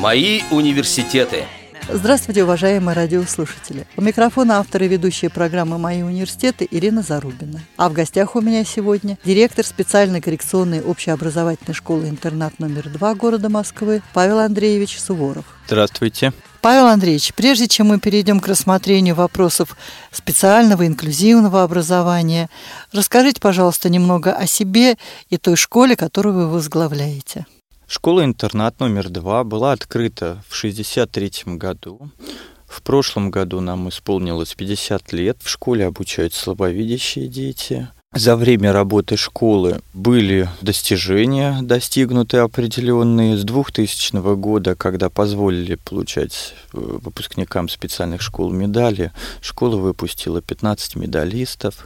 Мои университеты. Здравствуйте, уважаемые радиослушатели. У микрофона автор и ведущая программы «Мои университеты» Ирина Зарубина. А в гостях у меня сегодня директор специальной коррекционной общеобразовательной школы-интернат номер 2 города Москвы Павел Андреевич Суворов. Здравствуйте. Павел Андреевич, прежде чем мы перейдем к рассмотрению вопросов специального инклюзивного образования, расскажите, пожалуйста, немного о себе и той школе, которую вы возглавляете. Школа-интернат номер 2 была открыта в 1963 году. В прошлом году нам исполнилось 50 лет. В школе обучаются слабовидящие дети. За время работы школы были достижения, достигнуты определенные. С 2000 года, когда позволили получать выпускникам специальных школ медали, школа выпустила 15 медалистов.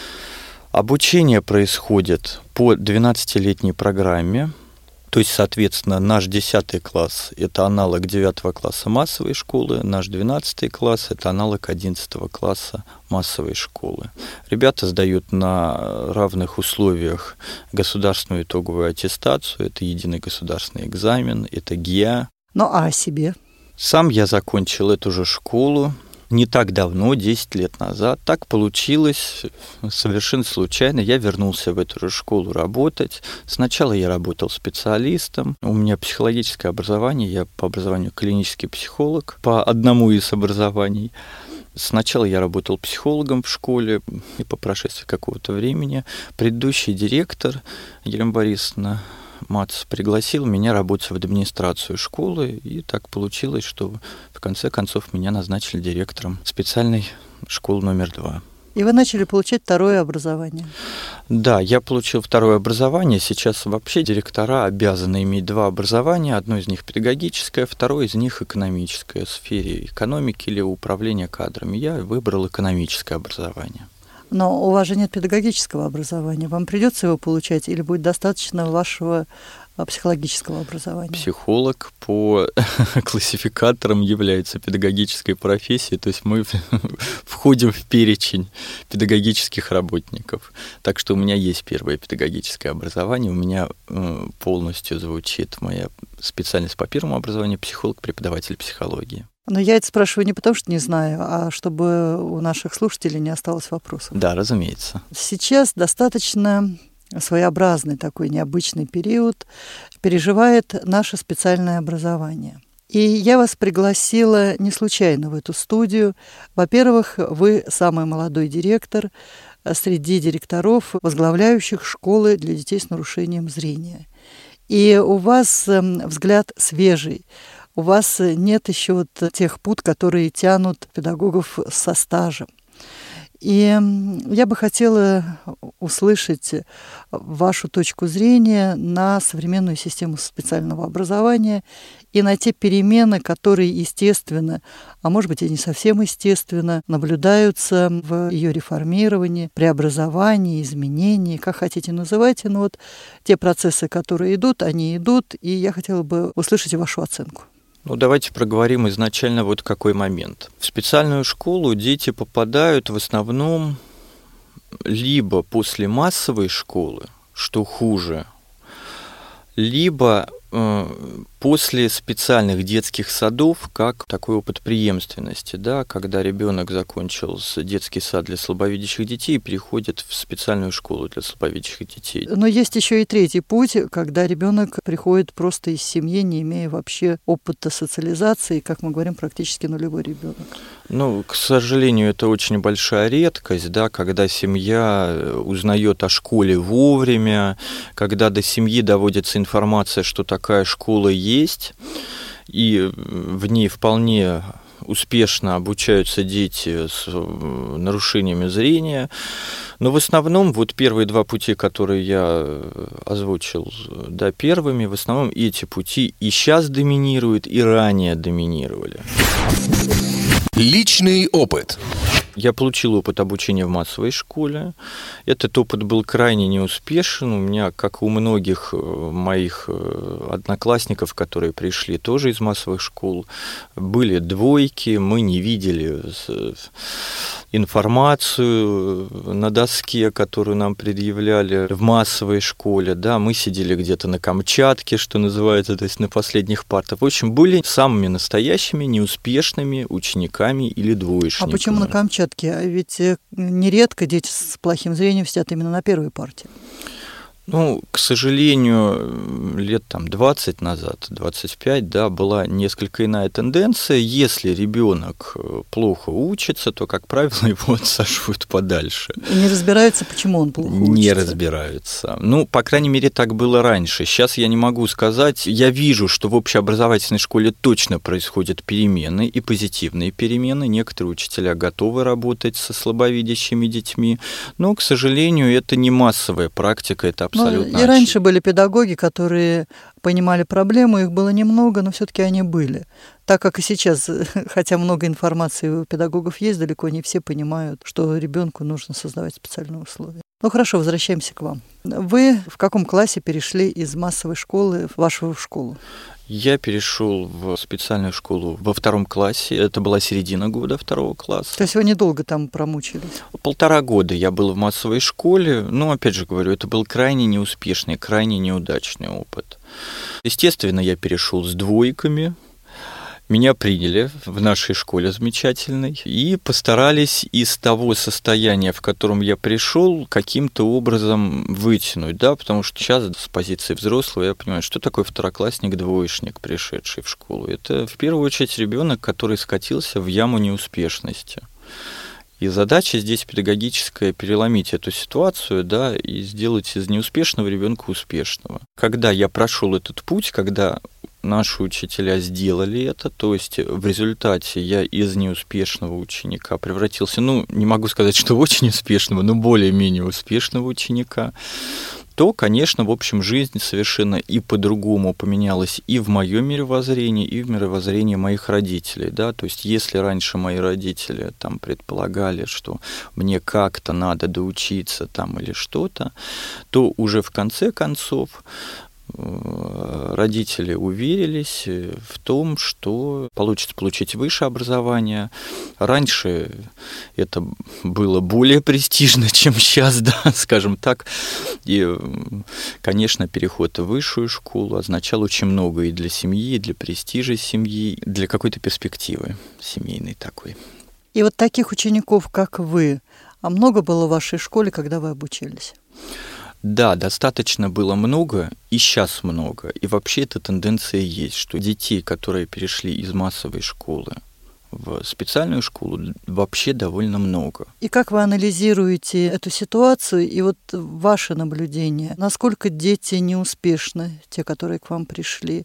Обучение происходит по 12-летней программе. То есть, соответственно, наш 10 класс – это аналог 9 класса массовой школы, наш 12 класс – это аналог 11 класса массовой школы. Ребята сдают на равных условиях государственную итоговую аттестацию, это единый государственный экзамен, это ГИА. Ну а о себе? Сам я закончил эту же школу не так давно, 10 лет назад. Так получилось, совершенно случайно. Я вернулся в эту же школу работать. Сначала я работал специалистом. У меня психологическое образование. Я по образованию клинический психолог, по одному из образований. Сначала я работал психологом в школе, и по прошествии какого-то времени предыдущий директор Елена Борисовна Мац пригласил меня работать в администрацию школы, и так получилось, что в конце концов меня назначили директором специальной школы номер 2. И вы начали получать второе образование? Да, я получил второе образование. Сейчас вообще директора обязаны иметь 2 образования. Одно из них педагогическое, второе из них экономическое, в сфере экономики или управления кадрами. Я выбрал экономическое образование. Но у вас же нет педагогического образования. Вам придется его получать или будет достаточно вашего психологического образования? Психолог по классификаторам является педагогической профессией, то есть мы входим в перечень педагогических работников. Так что у меня есть первое педагогическое образование, у меня полностью звучит моя специальность по первому образованию – психолог, преподаватель психологии. Но я это спрашиваю не потому, что не знаю, а чтобы у наших слушателей не осталось вопросов. Да, разумеется. Сейчас достаточно своеобразный такой необычный период переживает наше специальное образование. И я вас пригласила не случайно в эту студию. Во-первых, вы самый молодой директор среди директоров, возглавляющих школы для детей с нарушением зрения. И у вас взгляд свежий. У вас нет еще вот тех пут, которые тянут педагогов со стажем. И я бы хотела услышать вашу точку зрения на современную систему специального образования и на те перемены, которые естественно, а может быть и не совсем естественно, наблюдаются в ее реформировании, преобразовании, изменении, как хотите называйте, но вот те процессы, которые идут, они идут, и я хотела бы услышать вашу оценку. Ну, давайте проговорим изначально вот какой момент. В специальную школу дети попадают в основном либо после массовой школы, что хуже, либо после специальных детских садов, как такой опыт преемственности, да, когда ребенок закончил детский сад для слабовидящих детей и переходит в специальную школу для слабовидящих детей. Но есть еще и третий путь, когда ребенок приходит просто из семьи, не имея вообще опыта социализации, как мы говорим, практически нулевой ребенок. Ну, к сожалению, это очень большая редкость, да, когда семья узнает о школе вовремя, когда до семьи доводится информация, что такая школа есть, и в ней вполне успешно обучаются дети с нарушениями зрения. Но в основном вот первые 2 пути, которые я озвучил, да, первыми, в основном эти пути и сейчас доминируют, и ранее доминировали. Личный опыт. Я получил опыт обучения в массовой школе. Этот опыт был крайне неуспешен. У меня, как у многих моих одноклассников, которые пришли тоже из массовых школ, были двойки, мы не видели информацию на доске, которую нам предъявляли в массовой школе. Да, мы сидели где-то на Камчатке, что называется, то есть на последних партах. В общем, были самыми настоящими неуспешными учениками или двоечниками. А почему на Камчатке? А ведь нередко дети с плохим зрением сидят именно на первой партии. Ну, к сожалению, лет 20 назад, 25, да, была несколько иная тенденция. Если ребенок плохо учится, то, как правило, его отсаживают подальше. И не разбираются, почему он плохо учится? Не разбираются. Ну, по крайней мере, так было раньше. Сейчас я не могу сказать. Я вижу, что в общеобразовательной школе точно происходят перемены, и позитивные перемены. Некоторые учителя готовы работать со слабовидящими детьми, но, к сожалению, это не массовая практика, это абсолютно. И раньше были педагоги, которые понимали проблему, их было немного, но все-таки они были. Так как и сейчас, хотя много информации у педагогов есть, далеко не все понимают, что ребенку нужно создавать специальные условия. Ну хорошо, возвращаемся к вам. Вы в каком классе перешли из массовой школы в вашу школу? Я перешел в специальную школу во 2 классе. Это была середина года 2 класса. То есть вы недолго там промучились? 1,5 года я был в массовой школе. Но, опять же говорю, это был крайне неуспешный, крайне неудачный опыт. Естественно, я перешел с двойками. Меня приняли в нашей школе замечательной и постарались из того состояния, в котором я пришел, каким-то образом вытянуть, да, потому что сейчас с позиции взрослого я понимаю, что такое второклассник-двоечник, пришедший в школу. Это в первую очередь ребенок, который скатился в яму неуспешности. И задача здесь педагогическая — переломить эту ситуацию, да, и сделать из неуспешного ребенка успешного. Когда я прошел этот путь, когда наши учителя сделали это, то есть в результате я из неуспешного ученика превратился, ну, не могу сказать, что очень успешного, но более-менее успешного ученика, то, конечно, в общем, жизнь совершенно и по-другому поменялась и в моем мировоззрении, и в мировоззрении моих родителей, да, то есть если раньше мои родители там предполагали, что мне как-то надо доучиться там или что-то, то уже в конце концов родители уверились в том, что получится получить высшее образование. Раньше это было более престижно, чем сейчас, да, скажем так. И, конечно, переход в высшую школу означал очень много и для семьи, и для престижа семьи, и для какой-то перспективы семейной такой. И вот таких учеников, как вы, а много было в вашей школе, когда вы обучались? Да, достаточно было много, и сейчас много. И вообще эта тенденция есть, что детей, которые перешли из массовой школы в специальную школу, вообще довольно много. И как вы анализируете эту ситуацию и вот ваше наблюдение? Насколько дети неуспешны, те, которые к вам пришли?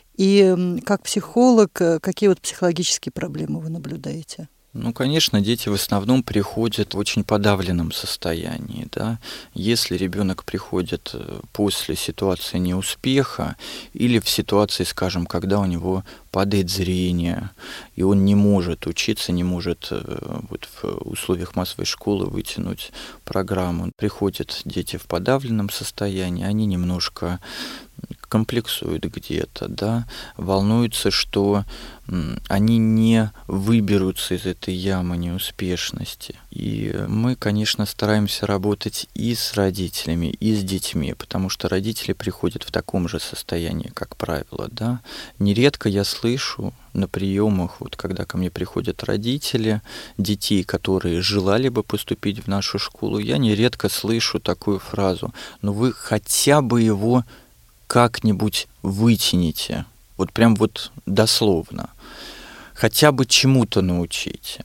И как психолог, какие вот психологические проблемы вы наблюдаете? Ну, конечно, дети в основном приходят в очень подавленном состоянии, да. Если ребенок приходит после ситуации неуспеха или в ситуации, скажем, когда у него падает зрение, и он не может учиться, не может вот в условиях массовой школы вытянуть программу. Приходят дети в подавленном состоянии, они немножко комплексуют где-то, да, волнуются, что они не выберутся из этой ямы неуспешности. И мы, конечно, стараемся работать и с родителями, и с детьми, потому что родители приходят в таком же состоянии, как правило, да. Нередко я слышу на приемах, вот когда ко мне приходят родители детей, которые желали бы поступить в нашу школу, я нередко слышу такую фразу: «Ну вы хотя бы его как-нибудь вытяните», вот прям вот дословно, хотя бы чему-то научите.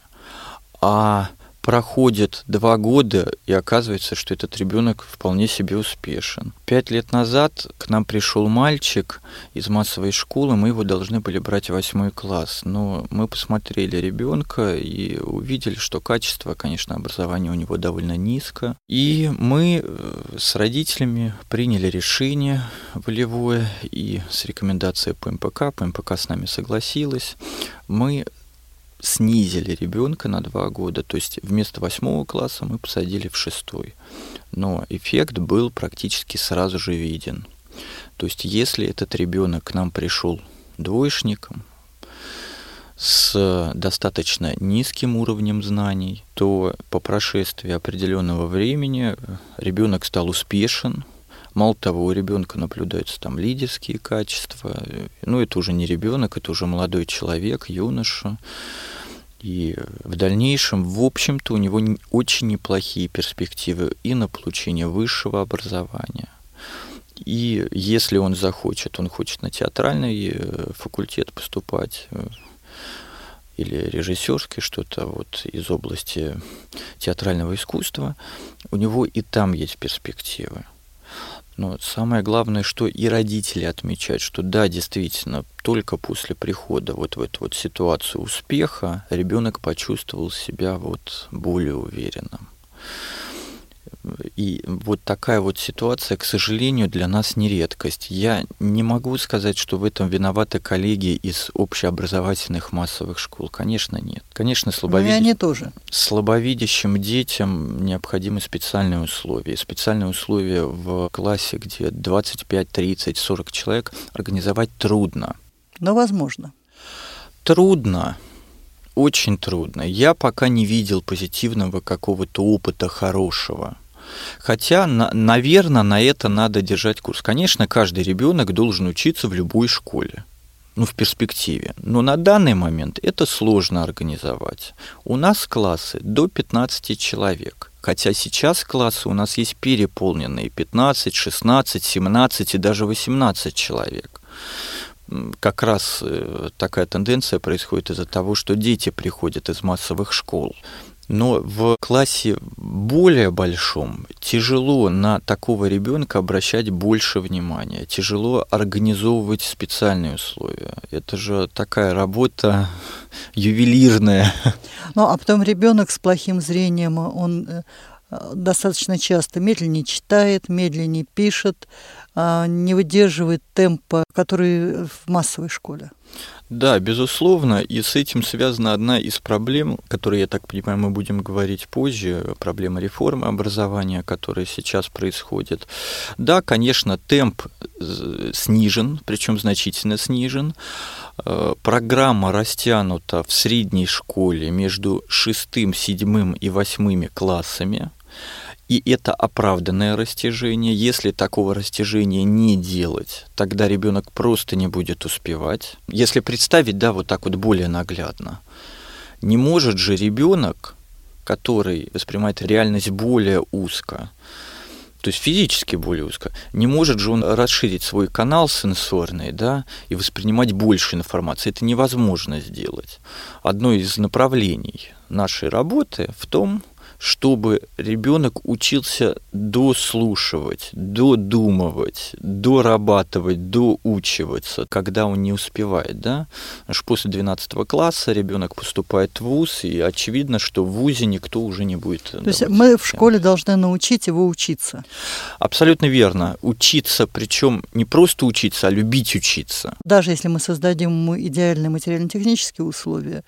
А проходит 2 года, и оказывается, что этот ребенок вполне себе успешен. 5 лет назад к нам пришел мальчик из массовой школы, мы его должны были брать в 8 класс, но мы посмотрели ребенка и увидели, что качество, конечно, образования у него довольно низко. И мы с родителями приняли решение волевое и с рекомендацией по МПК с нами согласилась. Мы снизили ребенка на 2 года, то есть вместо 8 класса мы посадили в 6. Но эффект был практически сразу же виден. То есть если этот ребенок к нам пришел двоечником, с достаточно низким уровнем знаний, то по прошествии определенного времени ребенок стал успешен. Мало того, у ребенка наблюдаются там лидерские качества. Ну, это уже не ребенок, это уже молодой человек, юноша. И в дальнейшем, в общем-то, у него очень неплохие перспективы и на получение высшего образования. И если он захочет, он хочет на театральный факультет поступать, или режиссерский, что-то вот из области театрального искусства, у него и там есть перспективы. Но самое главное, что и родители отмечают, что да, действительно, только после прихода вот в эту вот ситуацию успеха ребенок почувствовал себя вот более уверенным. И вот такая вот ситуация, к сожалению, для нас не редкость. Я не могу сказать, что в этом виноваты коллеги из общеобразовательных массовых школ. Конечно, нет. Конечно, слабовидящим детям необходимы специальные условия. Специальные условия в классе, где 25, 30, 40 человек, организовать трудно. Но возможно. Трудно. Очень трудно. Я пока не видел позитивного какого-то опыта хорошего. Хотя, наверное, на это надо держать курс. Конечно, каждый ребенок должен учиться в любой школе, в перспективе. Но на данный момент это сложно организовать. У нас классы до 15 человек. Хотя сейчас классы у нас есть переполненные 15, 16, 17 и даже 18 человек. Как раз такая тенденция происходит из-за того, что дети приходят из массовых школ. Но в классе более большом тяжело на такого ребенка обращать больше внимания, тяжело организовывать специальные условия. Это же такая работа ювелирная. Ну, а потом ребенок с плохим зрением, он достаточно часто медленнее читает, медленнее пишет, не выдерживает темпа, который в массовой школе. Да, безусловно, и с этим связана одна из проблем, которые, я так понимаю, мы будем говорить позже, проблема реформы образования, которая сейчас происходит. Да, конечно, темп снижен, причем значительно снижен. Программа растянута в средней школе между 6, 7 и 8 классами. И это оправданное растяжение. Если такого растяжения не делать, тогда ребенок просто не будет успевать. Если представить, да, вот так вот более наглядно, не может же ребенок, который воспринимает реальность более узко, то есть физически более узко, не может же он расширить свой канал сенсорный, да, и воспринимать больше информации. Это невозможно сделать. Одно из направлений нашей работы в том, чтобы ребенок учился дослушивать, додумывать, дорабатывать, доучиваться, когда он не успевает, да? Потому что после 12 класса ребенок поступает в вуз, и очевидно, что в вузе никто уже не будет. То есть мы в школе должны научить его учиться. Абсолютно верно. Учиться, причем не просто учиться, а любить учиться. Даже если мы создадим ему идеальные материально-технические условия,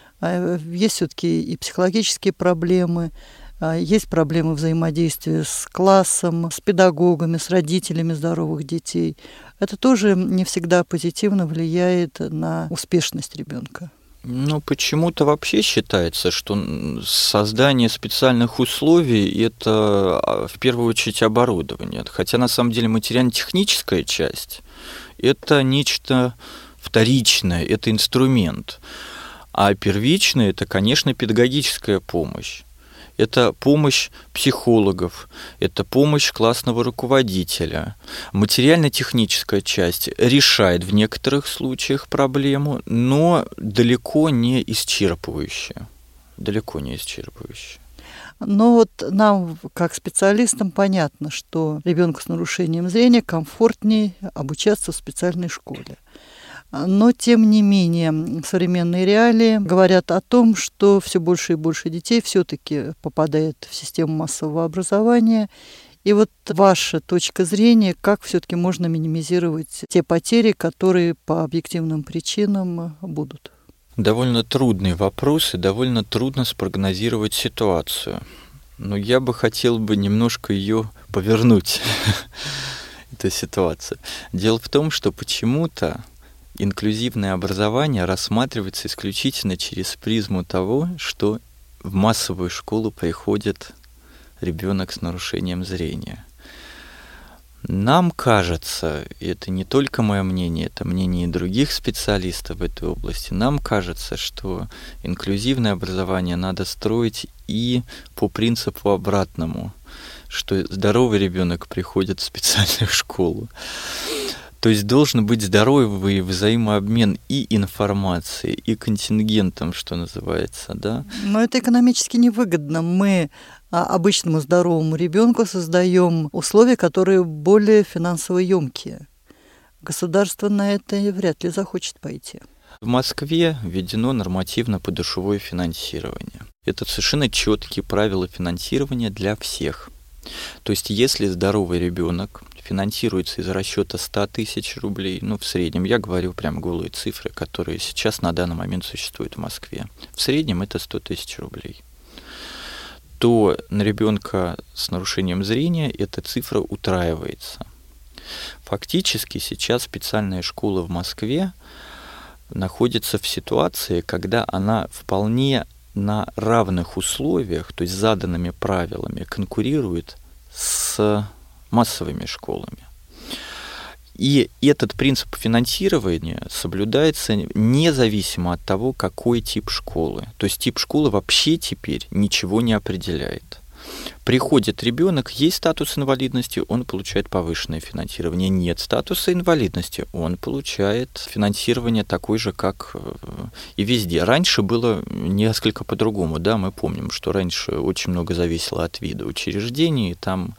есть все-таки и психологические проблемы, есть проблемы взаимодействия с классом, с педагогами, с родителями здоровых детей. Это тоже не всегда позитивно влияет на успешность ребенка. Ну, почему-то вообще считается, что создание специальных условий – это в первую очередь оборудование. Хотя на самом деле материально-техническая часть – это нечто вторичное, это инструмент. А первичное – это, конечно, педагогическая помощь. Это помощь психологов, это помощь классного руководителя. Материально-техническая часть решает в некоторых случаях проблему, но далеко не исчерпывающая. Далеко не исчерпывающая. Но вот нам, как специалистам, понятно, что ребенку с нарушением зрения комфортнее обучаться в специальной школе. Но, тем не менее, современные реалии говорят о том, что все больше и больше детей все-таки попадает в систему массового образования. И вот ваша точка зрения, как все-таки можно минимизировать те потери, которые по объективным причинам будут? Довольно трудный вопрос, и довольно трудно спрогнозировать ситуацию. Но я бы хотел немножко ее повернуть, эту ситуацию. Дело в том, что почему-то инклюзивное образование рассматривается исключительно через призму того, что в массовую школу приходит ребенок с нарушением зрения. Нам кажется, и это не только мое мнение, это мнение и других специалистов в этой области, нам кажется, что инклюзивное образование надо строить и по принципу обратному, что здоровый ребенок приходит в специальную школу. То есть должен быть здоровый взаимообмен и информацией, и контингентом, что называется, да? Но это экономически невыгодно. Мы обычному здоровому ребенку создаем условия, которые более финансово емкие. Государство на это вряд ли захочет пойти. В Москве введено нормативно-подушевое финансирование. Это совершенно четкие правила финансирования для всех. То есть если здоровый ребенок финансируется из расчета 100 тысяч рублей, в среднем, я говорю прям голые цифры, которые сейчас на данный момент существуют в Москве, в среднем это 100 тысяч рублей, то на ребенка с нарушением зрения эта цифра утраивается. Фактически сейчас специальная школа в Москве находится в ситуации, когда она вполне на равных условиях, то есть заданными правилами, конкурирует с массовыми школами. И этот принцип финансирования соблюдается независимо от того, какой тип школы. То есть тип школы вообще теперь ничего не определяет. Приходит ребенок, есть статус инвалидности, он получает повышенное финансирование. Нет статуса инвалидности, он получает финансирование такое же, как и везде. Раньше было несколько по-другому, да, мы помним, что раньше очень много зависело от вида учреждений, там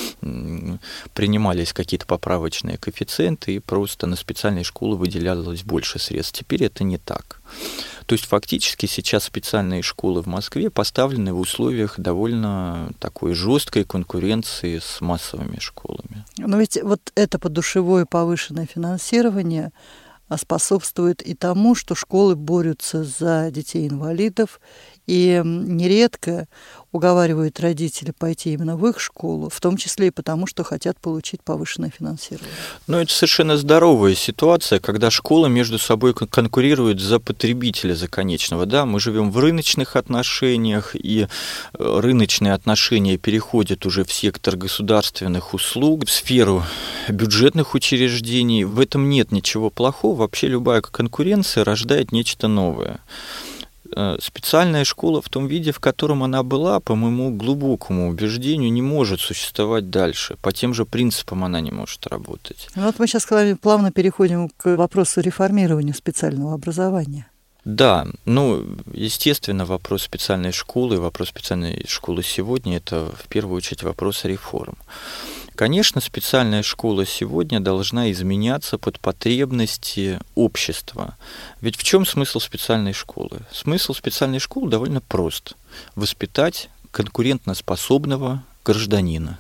принимались какие-то поправочные коэффициенты, и просто на специальные школы выделялось больше средств. Теперь это не так. То есть фактически сейчас специальные школы в Москве поставлены в условиях довольно такой жесткой конкуренции с массовыми школами. Но ведь вот это подушевое повышенное финансирование способствует и тому, что школы борются за детей-инвалидов и нередко уговаривают родителей пойти именно в их школу, в том числе и потому, что хотят получить повышенное финансирование. Но это совершенно здоровая ситуация, когда школы между собой конкурируют за потребителя, за конечного. Да? Мы живем в рыночных отношениях, и рыночные отношения переходят уже в сектор государственных услуг, в сферу бюджетных учреждений. В этом нет ничего плохого. Вообще любая конкуренция рождает нечто новое. Специальная школа в том виде, в котором она была, по моему глубокому убеждению, не может существовать дальше. По тем же принципам она не может работать. Вот мы сейчас с вами плавно переходим к вопросу реформирования специального образования. Да, естественно, вопрос специальной школы, вопрос специальной школы сегодня – это в первую очередь вопрос реформ. Конечно, специальная школа сегодня должна изменяться под потребности общества. Ведь в чем смысл специальной школы? Смысл специальной школы довольно прост. Воспитать конкурентоспособного гражданина.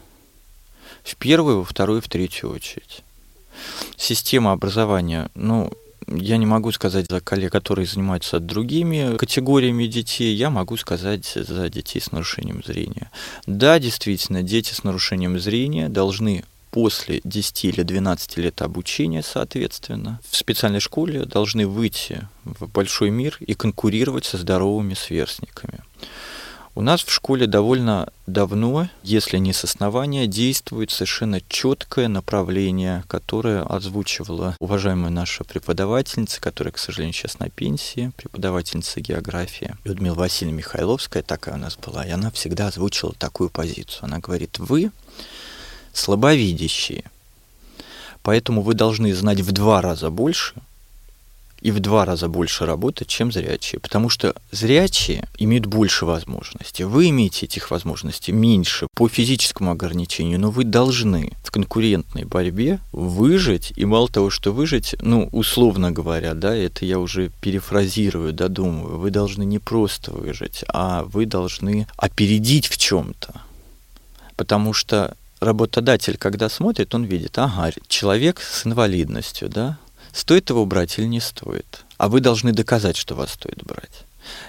В первую, во вторую, в третью очередь. Система образования, я не могу сказать за коллег, которые занимаются другими категориями детей, я могу сказать за детей с нарушением зрения. Да, действительно, дети с нарушением зрения должны после 10 или 12 лет обучения, соответственно, в специальной школе должны выйти в большой мир и конкурировать со здоровыми сверстниками. У нас в школе довольно давно, если не с основания, действует совершенно четкое направление, которое озвучивала уважаемая наша преподавательница, которая, к сожалению, сейчас на пенсии, преподавательница географии Людмила Васильевна Михайловская, такая у нас была, и она всегда озвучила такую позицию. Она говорит: вы слабовидящие, поэтому вы должны знать в 2 раза больше и в 2 раза больше работать, чем зрячие. Потому что зрячие имеют больше возможностей. Вы имеете этих возможностей меньше по физическому ограничению, но вы должны в конкурентной борьбе выжить. И мало того, что выжить, условно говоря, да, это я уже перефразирую, додумываю, вы должны не просто выжить, а вы должны опередить в чем-то. Потому что работодатель, когда смотрит, он видит, человек с инвалидностью, да, стоит его брать или не стоит? а вы должны доказать, что вас стоит брать.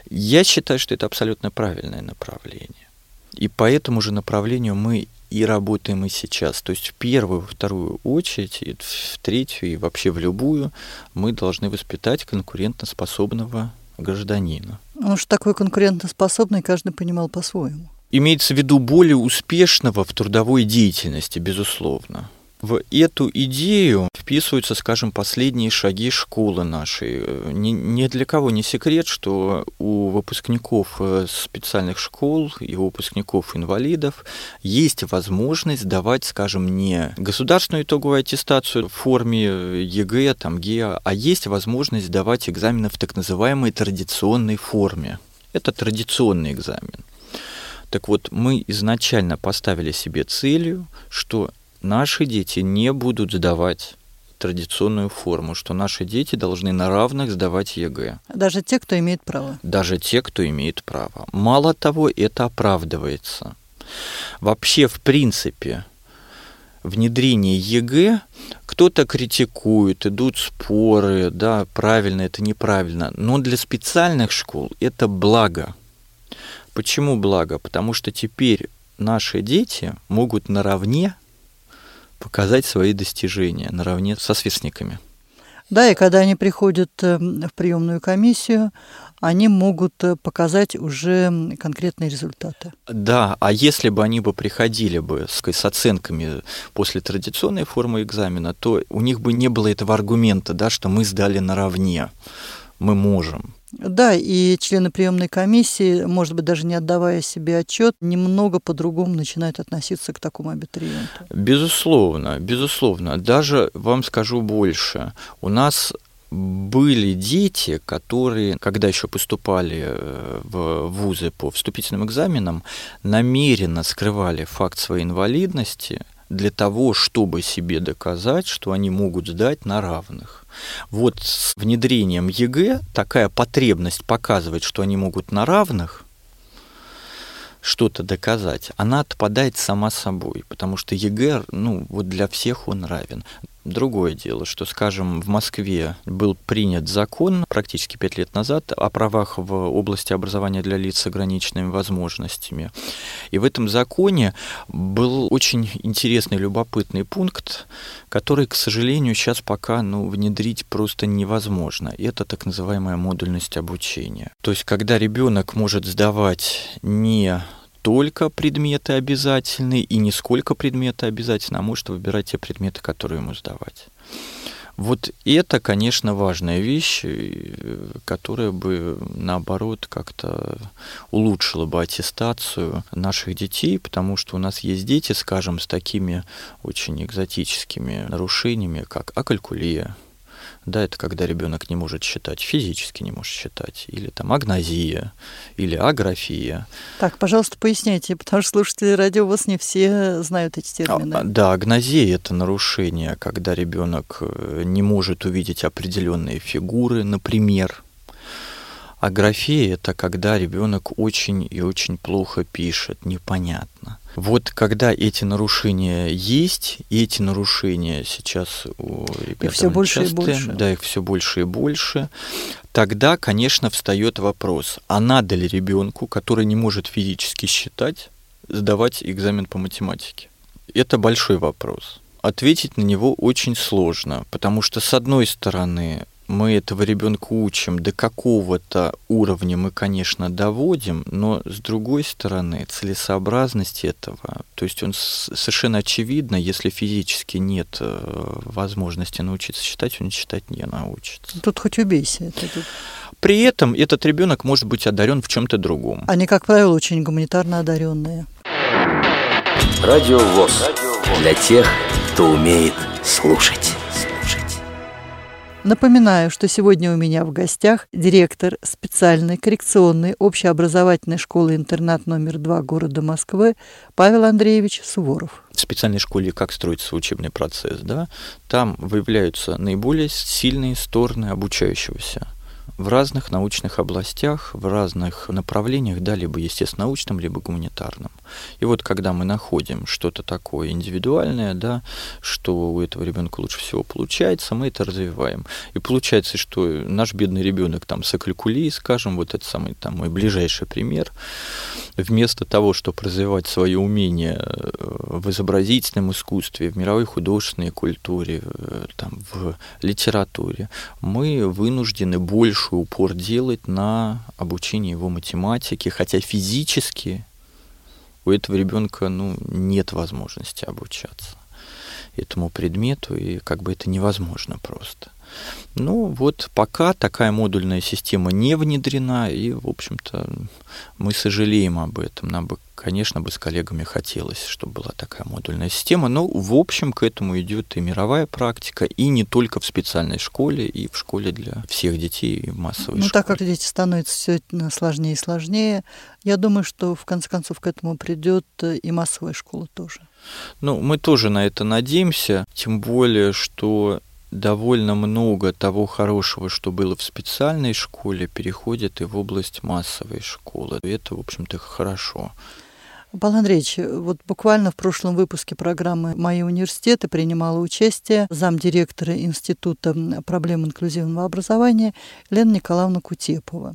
Я считаю, что это абсолютно правильное направление. И по этому же направлению мы и работаем и сейчас. То есть в первую, во вторую очередь, и в третью, и вообще в любую, мы должны воспитать конкурентоспособного гражданина. Ну, что такое конкурентоспособный, каждый понимал по-своему. Имеется в виду более успешного в трудовой деятельности, безусловно. В эту идею вписываются, скажем, последние шаги школы нашей. Ни для кого не секрет, что у выпускников специальных школ и у выпускников инвалидов есть возможность давать, скажем, не государственную итоговую аттестацию в форме ЕГЭ, ГЕА, а есть возможность давать экзамены в так называемой традиционной форме. Это традиционный экзамен. Так вот, мы изначально поставили себе целью, что наши дети не будут сдавать традиционную форму, что наши дети должны на равных сдавать ЕГЭ. Даже те, кто имеет право. Даже те, кто имеет право. Мало того, это оправдывается. Вообще, в принципе, внедрение ЕГЭ кто-то критикует, идут споры, да, правильно это, неправильно, но для специальных школ это благо. Почему благо? Потому что теперь наши дети могут наравне показать свои достижения, наравне со сверстниками. Да, и когда они приходят в приемную комиссию, они могут показать уже конкретные результаты. Да, а если бы они приходили бы с оценками после традиционной формы экзамена, то у них бы не было этого аргумента, да, что мы сдали наравне, мы можем. Да, и члены приемной комиссии, может быть, даже не отдавая себе отчет, немного по-другому начинают относиться к такому абитуриенту. Безусловно, безусловно. Даже вам скажу больше. У нас были дети, которые, когда еще поступали в вузы по вступительным экзаменам, намеренно скрывали факт своей инвалидности для того, чтобы себе доказать, что они могут сдать на равных. Вот с внедрением ЕГЭ такая потребность показывать, что они могут на равных что-то доказать, она отпадает сама собой, потому что ЕГЭ, вот для всех он равен. Другое дело, что, скажем, в Москве был принят закон практически 5 лет назад о правах в области образования для лиц с ограниченными возможностями. И в этом законе был очень интересный, любопытный пункт, который, к сожалению, сейчас пока внедрить просто невозможно. Это так называемая модульность обучения. То есть, когда ребенок может сдавать не только предметы обязательные и не сколько предметы обязательно, а может выбирать те предметы, которые ему сдавать. Вот это, конечно, важная вещь, которая бы, наоборот, как-то улучшила бы аттестацию наших детей, потому что у нас есть дети, скажем, с такими очень экзотическими нарушениями, как акалькулия. Да, это когда ребенок не может считать, физически не может считать, или агнозия, или аграфия. Так, пожалуйста, поясняйте, потому что слушатели радио ВОС не все знают эти термины. Да, агнозия – это нарушение, когда ребенок не может увидеть определенные фигуры, например. Аграфия – это когда ребенок очень и очень плохо пишет, непонятно. Вот когда эти нарушения есть, и эти нарушения сейчас у ребят их все больше частые, и больше. Да, их все больше и больше, тогда, конечно, встает вопрос, а надо ли ребенку, который не может физически считать, сдавать экзамен по математике? Это большой вопрос. Ответить на него очень сложно, потому что, с одной стороны, мы этого ребенка учим, до какого-то уровня мы, конечно, доводим, но, с другой стороны, целесообразность этого, то есть он совершенно очевидно, если физически нет возможности научиться считать, он читать не научится. Тут хоть убейся. При этом этот ребенок может быть одарен в чем-то другом. Они, как правило, очень гуманитарно одаренные. Радио ВОС. Для тех, кто умеет слушать. Напоминаю, что сегодня у меня в гостях директор специальной коррекционной общеобразовательной школы-интернат номер 2 города Москвы Павел Андреевич Суворов. В специальной школе как строится учебный процесс, да? Там выявляются наиболее сильные стороны обучающегося в разных научных областях, в разных направлениях, да, либо естественно-научном, либо гуманитарном. И вот когда мы находим что-то такое индивидуальное, да, что у этого ребенка лучше всего получается, мы это развиваем. И получается, что наш бедный ребенок там с акалькулией, скажем, вот это самый там мой ближайший пример, вместо того, чтобы развивать свои умения в изобразительном искусстве, в мировой художественной культуре, там, в литературе, мы вынуждены больший упор делать на обучение его математике, хотя физически у этого ребенка нет возможности обучаться этому предмету, и как бы это невозможно просто. Вот пока такая модульная система не внедрена, и, в общем-то, мы сожалеем об этом. Нам бы, конечно, с коллегами хотелось, чтобы была такая модульная система, но, в общем, к этому идет и мировая практика, и не только в специальной школе, и в школе для всех детей, и в массовой школе. Так как дети становятся все сложнее и сложнее, я думаю, что, в конце концов, к этому придет и массовая школа тоже. Мы тоже на это надеемся, тем более, что довольно много того хорошего, что было в специальной школе, переходит и в область массовой школы. И это, в общем-то, хорошо. Павел Андреевич, буквально в прошлом выпуске программы «Мои университеты» принимала участие замдиректора Института проблем инклюзивного образования Лена Николаевна Кутепова.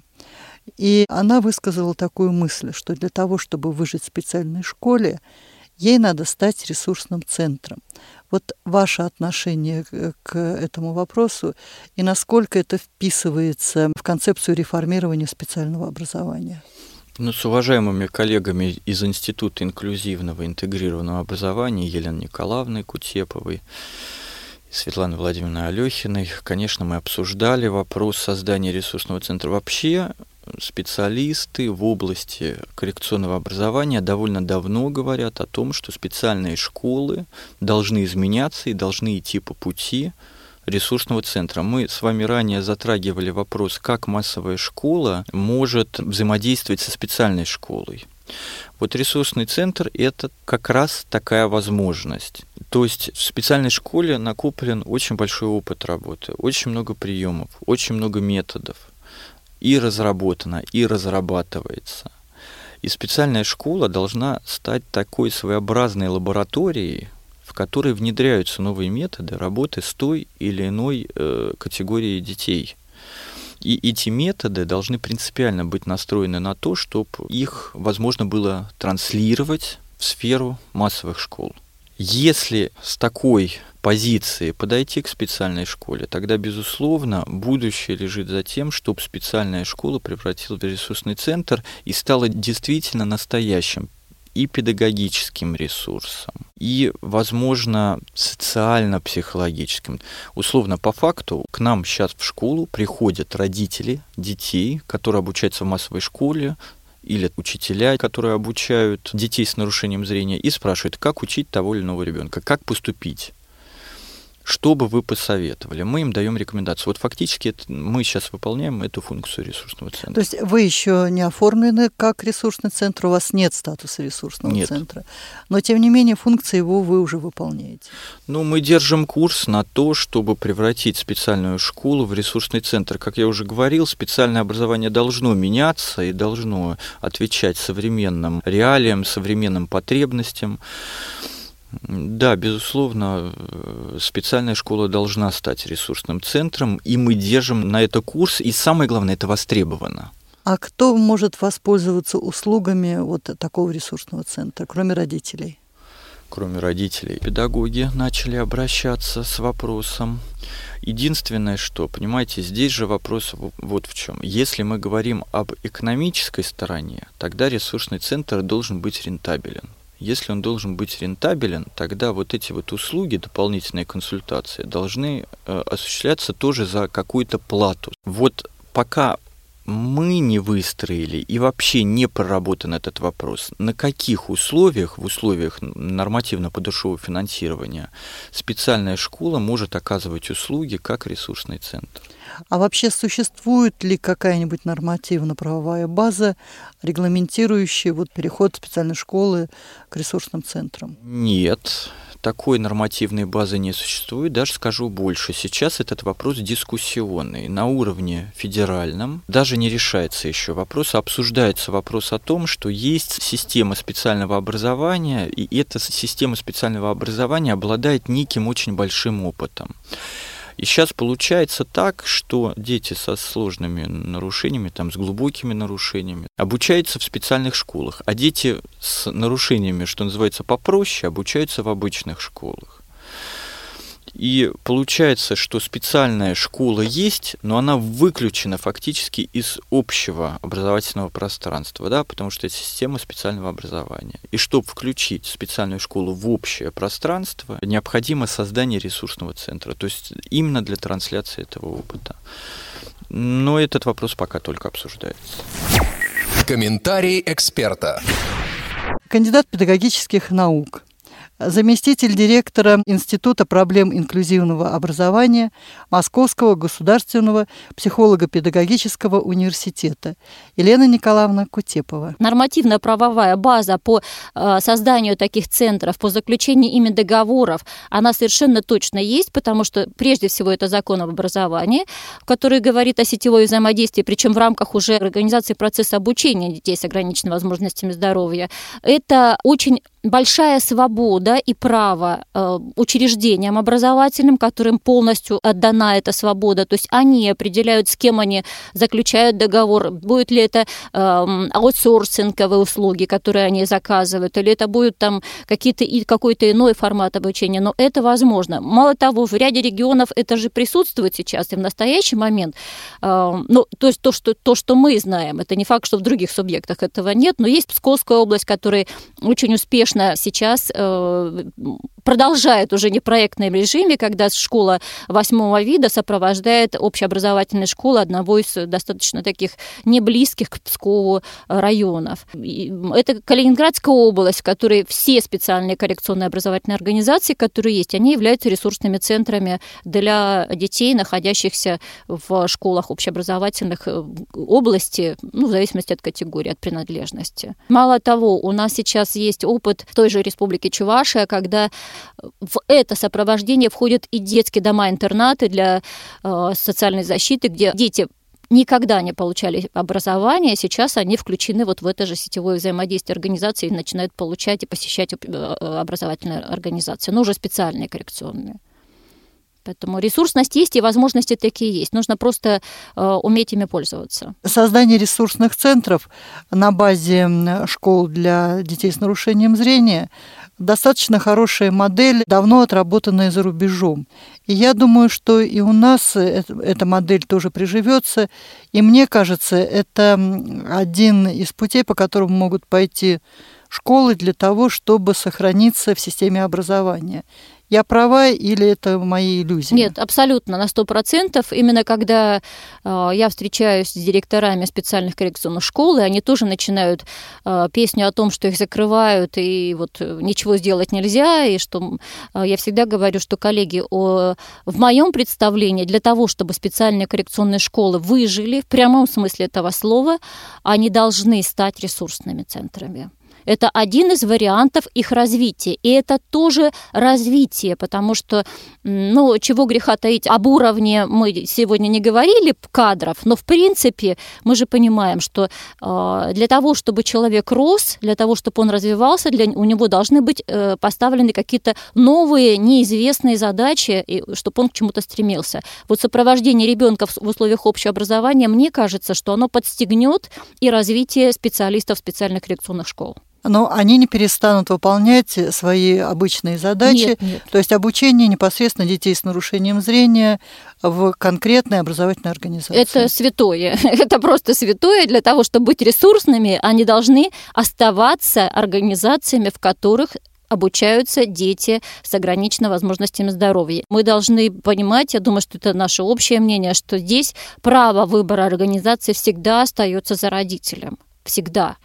И она высказала такую мысль, что для того, чтобы выжить в специальной школе, ей надо стать ресурсным центром. Ваше отношение к этому вопросу и насколько это вписывается в концепцию реформирования специального образования? С уважаемыми коллегами из Института инклюзивного интегрированного образования Еленой Николаевной Кутеповой, Светланой Владимировной Алехиной, конечно, мы обсуждали вопрос создания ресурсного центра. Вообще, специалисты в области коррекционного образования довольно давно говорят о том, что специальные школы должны изменяться и должны идти по пути ресурсного центра. Мы с вами ранее затрагивали вопрос, как массовая школа может взаимодействовать со специальной школой. Ресурсный центр – это как раз такая возможность. То есть в специальной школе накоплен очень большой опыт работы, очень много приемов, очень много методов. И разработано, и разрабатывается. И специальная школа должна стать такой своеобразной лабораторией, в которой внедряются новые методы работы с той или иной категорией детей. И эти методы должны принципиально быть настроены на то, чтобы их возможно было транслировать в сферу массовых школ. Если с такой позиции подойти к специальной школе, тогда, безусловно, будущее лежит за тем, чтобы специальная школа превратилась в ресурсный центр и стала действительно настоящим и педагогическим ресурсом, и, возможно, социально-психологическим. Условно, по факту, к нам сейчас в школу приходят родители детей, которые обучаются в массовой школе, или учителя, которые обучают детей с нарушением зрения, и спрашивают, как учить того или иного ребенка, как поступить. Что бы вы посоветовали? Мы им даем рекомендацию. Фактически мы сейчас выполняем эту функцию ресурсного центра. То есть вы еще не оформлены как ресурсный центр, у вас нет статуса ресурсного центра, но тем не менее функции его вы уже выполняете. Мы держим курс на то, чтобы превратить специальную школу в ресурсный центр. Как я уже говорил, специальное образование должно меняться и должно отвечать современным реалиям, современным потребностям. Да, безусловно, специальная школа должна стать ресурсным центром, и мы держим на это курс, и самое главное, это востребовано. А кто может воспользоваться услугами такого ресурсного центра, кроме родителей? Кроме родителей, педагоги начали обращаться с вопросом. Единственное, что, понимаете, здесь же вопрос вот в чем. Если мы говорим об экономической стороне, тогда ресурсный центр должен быть рентабелен. Если он должен быть рентабелен, тогда эти услуги, дополнительные консультации, должны осуществляться тоже за какую-то плату. Пока мы не выстроили и вообще не проработан этот вопрос, на каких условиях, в условиях нормативно-подушевого финансирования, специальная школа может оказывать услуги как ресурсный центр. А вообще существует ли какая-нибудь нормативно-правовая база, регламентирующая переход специальной школы к ресурсным центрам? Нет. Такой нормативной базы не существует, даже скажу больше. Сейчас этот вопрос дискуссионный. На уровне федеральном даже не решается еще вопрос, а обсуждается вопрос о том, что есть система специального образования, и эта система специального образования обладает неким очень большим опытом. И сейчас получается так, что дети со сложными нарушениями, с глубокими нарушениями, обучаются в специальных школах, а дети с нарушениями, что называется, попроще, обучаются в обычных школах. И получается, что специальная школа есть, но она выключена фактически из общего образовательного пространства, да, потому что это система специального образования. И чтобы включить специальную школу в общее пространство, необходимо создание ресурсного центра, то есть именно для трансляции этого опыта. Но этот вопрос пока только обсуждается. Комментарий эксперта. Кандидат педагогических наук, заместитель директора Института проблем инклюзивного образования Московского государственного психолого-педагогического университета Елена Николаевна Кутепова. Нормативно-правовая база по созданию таких центров, по заключению ими договоров, она совершенно точно есть, потому что прежде всего это закон об образовании, который говорит о сетевой взаимодействии, причем в рамках уже организации процесса обучения детей с ограниченными возможностями здоровья. Это очень большая свобода и право учреждениям образовательным, которым полностью отдана эта свобода. То есть они определяют, с кем они заключают договор, будет ли это аутсорсинговые услуги, которые они заказывают, или это будет какой-то иной формат обучения. Но это возможно. Мало того, в ряде регионов это же присутствует сейчас и в настоящий момент. То есть то, что мы знаем, это не факт, что в других субъектах этого нет, но есть Псковская область, которая очень успешно сейчас продолжает уже не в проектном режиме, когда школа 8-го вида сопровождает общеобразовательные школы одного из достаточно таких неблизких к Пскову районов. Это Калининградская область, в которой все специальные коррекционные образовательные организации, которые есть, они являются ресурсными центрами для детей, находящихся в школах общеобразовательных области, в зависимости от категории, от принадлежности. Мало того, у нас сейчас есть опыт в той же Республике Чувашия, когда в это сопровождение входят и детские дома-интернаты для социальной защиты, где дети никогда не получали образование, сейчас они включены в это же сетевое взаимодействие организации и начинают получать и посещать образовательные организации, но уже специальные коррекционные. Поэтому ресурсность есть и возможности такие есть. Нужно просто уметь ими пользоваться. Создание ресурсных центров на базе школ для детей с нарушением зрения достаточно хорошая модель, давно отработанная за рубежом. И я думаю, что и у нас эта модель тоже приживется. И мне кажется, это один из путей, по которому могут пойти школы для того, чтобы сохраниться в системе образования. Я права или это мои иллюзии? Нет, абсолютно, на 100%. Именно когда я встречаюсь с директорами специальных коррекционных школ, и они тоже начинают песню о том, что их закрывают, и ничего сделать нельзя, и что я всегда говорю, что, коллеги, в моем представлении, для того, чтобы специальные коррекционные школы выжили, в прямом смысле этого слова, они должны стать ресурсными центрами. Это один из вариантов их развития. И это тоже развитие, потому что, чего греха таить, об уровне мы сегодня не говорили кадров, но в принципе мы же понимаем, что для того, чтобы человек рос, для того, чтобы он развивался, у него должны быть поставлены какие-то новые, неизвестные задачи, и чтобы он к чему-то стремился. Сопровождение ребенка в условиях общего образования, мне кажется, что оно подстегнет и развитие специалистов специальных коррекционных школ. Но они не перестанут выполнять свои обычные задачи, Нет. То есть обучение непосредственно детей с нарушением зрения в конкретной образовательной организации. Это святое, это просто святое. Для того, чтобы быть ресурсными, они должны оставаться организациями, в которых обучаются дети с ограниченными возможностями здоровья. Мы должны понимать, я думаю, что это наше общее мнение, что здесь право выбора организации всегда остается за родителем. Всегда.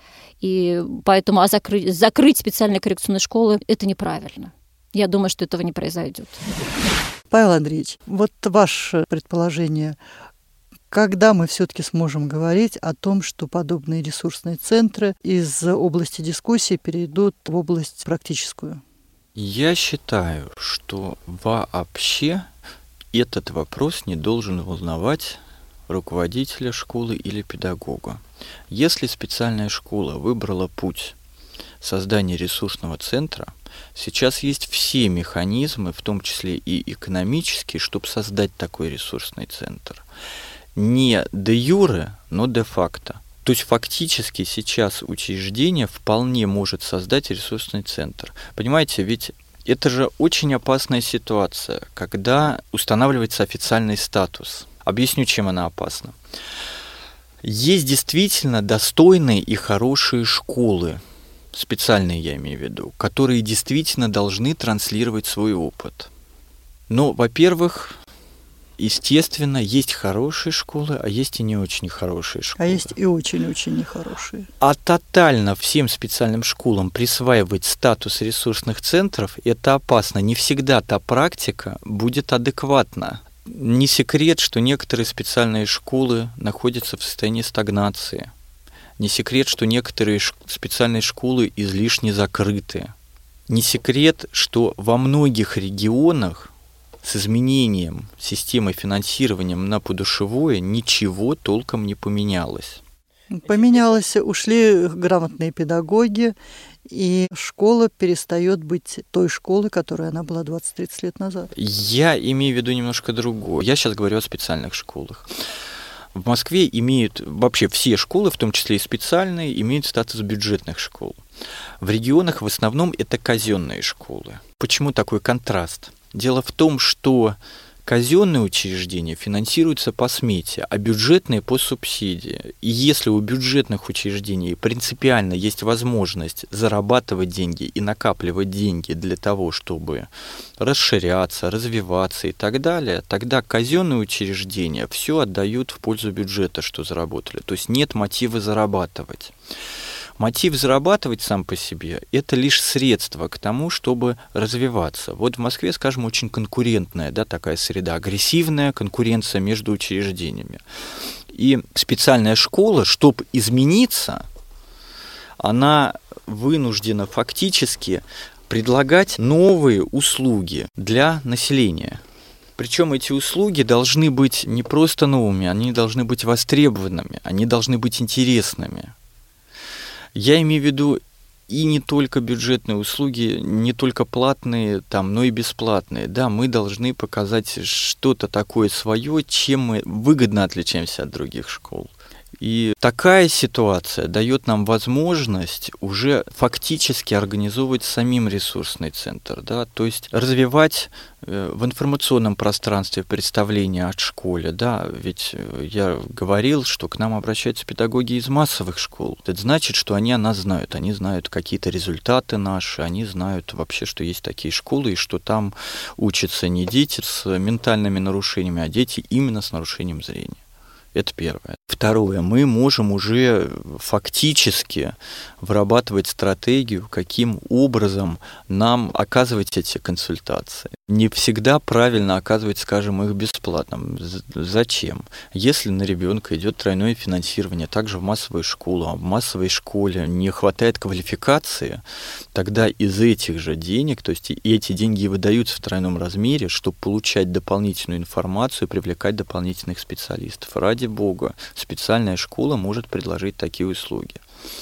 И поэтому закрыть специальные коррекционные школы – это неправильно. Я думаю, что этого не произойдет. Павел Андреевич, ваше предположение, Когда мы все-таки сможем говорить о том, что подобные ресурсные центры из области дискуссии перейдут в область практическую? Я считаю, что вообще этот вопрос не должен волновать руководителя школы или педагога. Если специальная школа выбрала путь создания ресурсного центра, сейчас есть все механизмы, в том числе и экономические, чтобы создать такой ресурсный центр. Не де юре, но де факто. То есть фактически сейчас учреждение вполне может создать ресурсный центр. Понимаете, ведь это же очень опасная ситуация, когда устанавливается официальный статус. Объясню, чем она опасна. Есть действительно достойные и хорошие школы, специальные я имею в виду, которые действительно должны транслировать свой опыт. Но, во-первых, естественно, есть хорошие школы, а есть и не очень хорошие школы. А есть и очень-очень нехорошие. А тотально всем специальным школам присваивать статус ресурсных центров – это опасно. Не всегда та практика будет адекватна. Не секрет, что некоторые специальные школы находятся в состоянии стагнации. Не секрет, что некоторые специальные школы излишне закрыты. Не секрет, что во многих регионах с изменением системы финансирования на подушевое ничего толком не поменялось. Поменялось, ушли грамотные педагоги, и школа перестает быть той школой, которой она была 20-30 лет назад. Я имею в виду немножко другое. Я сейчас говорю о специальных школах. В Москве имеют вообще все школы, в том числе и специальные, имеют статус бюджетных школ. В регионах в основном это казенные школы. Почему такой контраст? Дело в том, что казенные учреждения финансируются по смете, а бюджетные по субсидии. И если у бюджетных учреждений принципиально есть возможность зарабатывать деньги и накапливать деньги для того, чтобы расширяться, развиваться и так далее, тогда казенные учреждения все отдают в пользу бюджета, что заработали. То есть нет мотива зарабатывать. Мотив зарабатывать сам по себе – это лишь средство к тому, чтобы развиваться. Вот в Москве, скажем, очень конкурентная, да, такая среда, агрессивная конкуренция между учреждениями. И специальная школа, чтобы измениться, она вынуждена фактически предлагать новые услуги для населения. Причем эти услуги должны быть не просто новыми, они должны быть востребованными, они должны быть интересными. Я имею в виду и не только бюджетные услуги, не только платные, но и бесплатные. Да, мы должны показать что-то такое свое, чем мы выгодно отличаемся от других школ. И такая ситуация дает нам возможность уже фактически организовывать самим ресурсный центр, да, то есть развивать в информационном пространстве представления о школе, да, ведь я говорил, что к нам обращаются педагоги из массовых школ. Это значит, что они о нас знают, они знают какие-то результаты наши, они знают вообще, что есть такие школы, и что там учатся не дети с ментальными нарушениями, а дети именно с нарушением зрения. Это первое. Второе. Мы можем уже фактически вырабатывать стратегию, каким образом нам оказывать эти консультации. Не всегда правильно оказывать, скажем, их бесплатно. Зачем? Если на ребенка идет тройное финансирование, также в массовую школу, а в массовой школе не хватает квалификации, тогда из этих же денег, то есть и эти деньги выдаются в тройном размере, чтобы получать дополнительную информацию и привлекать дополнительных специалистов. Ради бога, специальная школа может предложить такие услуги.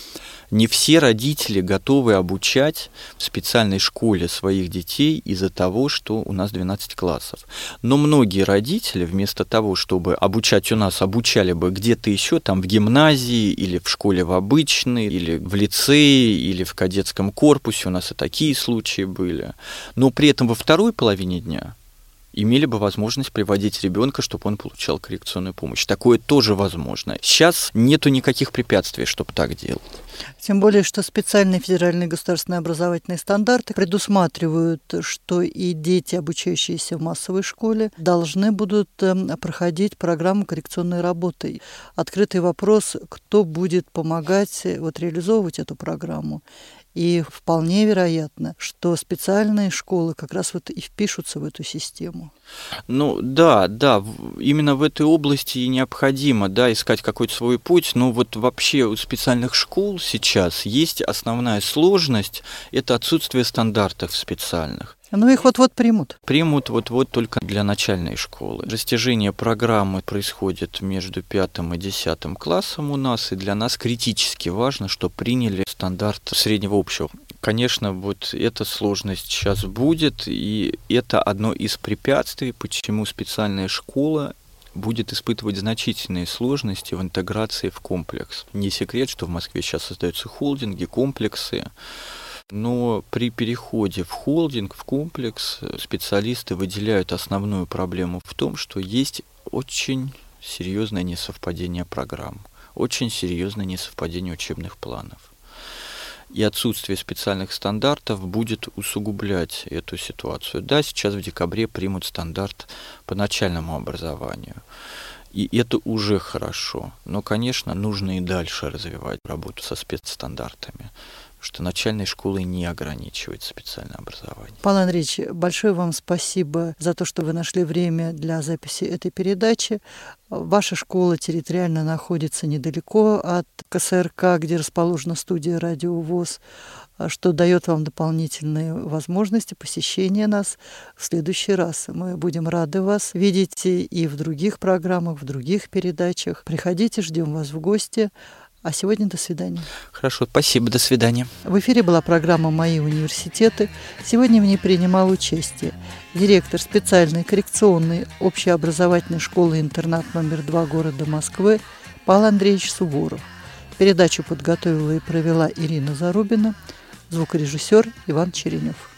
Не все родители готовы обучать в специальной школе своих детей из-за того, что у нас 12 классов. Но многие родители вместо того, чтобы обучать у нас, обучали бы где-то еще, там в гимназии, или в школе в обычной, или в лицее, или в кадетском корпусе, у нас и такие случаи были. Но при этом во второй половине дня имели бы возможность приводить ребенка, чтобы он получал коррекционную помощь. Такое тоже возможно. Сейчас нету никаких препятствий, чтобы так делать. Тем более, что специальные федеральные государственные образовательные стандарты предусматривают, что и дети, обучающиеся в массовой школе, должны будут проходить программу коррекционной работы. Открытый вопрос, кто будет помогать реализовывать эту программу. И вполне вероятно, что специальные школы как раз вот и впишутся в эту систему. Ну да, именно в этой области и необходимо, искать какой-то свой путь. Но вот вообще у специальных школ сейчас есть основная сложность – это отсутствие стандартов специальных. Ну, их вот-вот примут. Примут вот-вот только для начальной школы. Растяжение программы происходит между 5 и 10 классом у нас, и для нас критически важно, что приняли стандарт среднего общего. Конечно, вот эта сложность сейчас будет, и это одно из препятствий, почему специальная школа будет испытывать значительные сложности в интеграции в комплекс. Не секрет, что в Москве сейчас создаются холдинги, комплексы, но при переходе в холдинг, в комплекс, специалисты выделяют основную проблему в том, что есть очень серьезное несовпадение программ, очень серьезное несовпадение учебных планов. И отсутствие специальных стандартов будет усугублять эту ситуацию. Да, сейчас в декабре примут стандарт по начальному образованию. И это уже хорошо. Но, конечно, нужно и дальше развивать работу со спецстандартами, что начальной школой не ограничивает специальное образование. Павел Андреевич, большое вам спасибо за то, что вы нашли время для записи этой передачи. Ваша школа территориально находится недалеко от КСРК, где расположена студия «Радио ВОС», что дает вам дополнительные возможности посещения нас в следующий раз. Мы будем рады вас видеть и в других программах, в других передачах. Приходите, ждем вас в гости. А сегодня до свидания. Хорошо, спасибо, до свидания. В эфире была программа «Мои университеты». Сегодня в ней принимал участие директор специальной коррекционной общеобразовательной школы-интернат номер 2 города Москвы Павел Андреевич Суворов. Передачу подготовила и провела Ирина Зарубина, звукорежиссер Иван Черенев.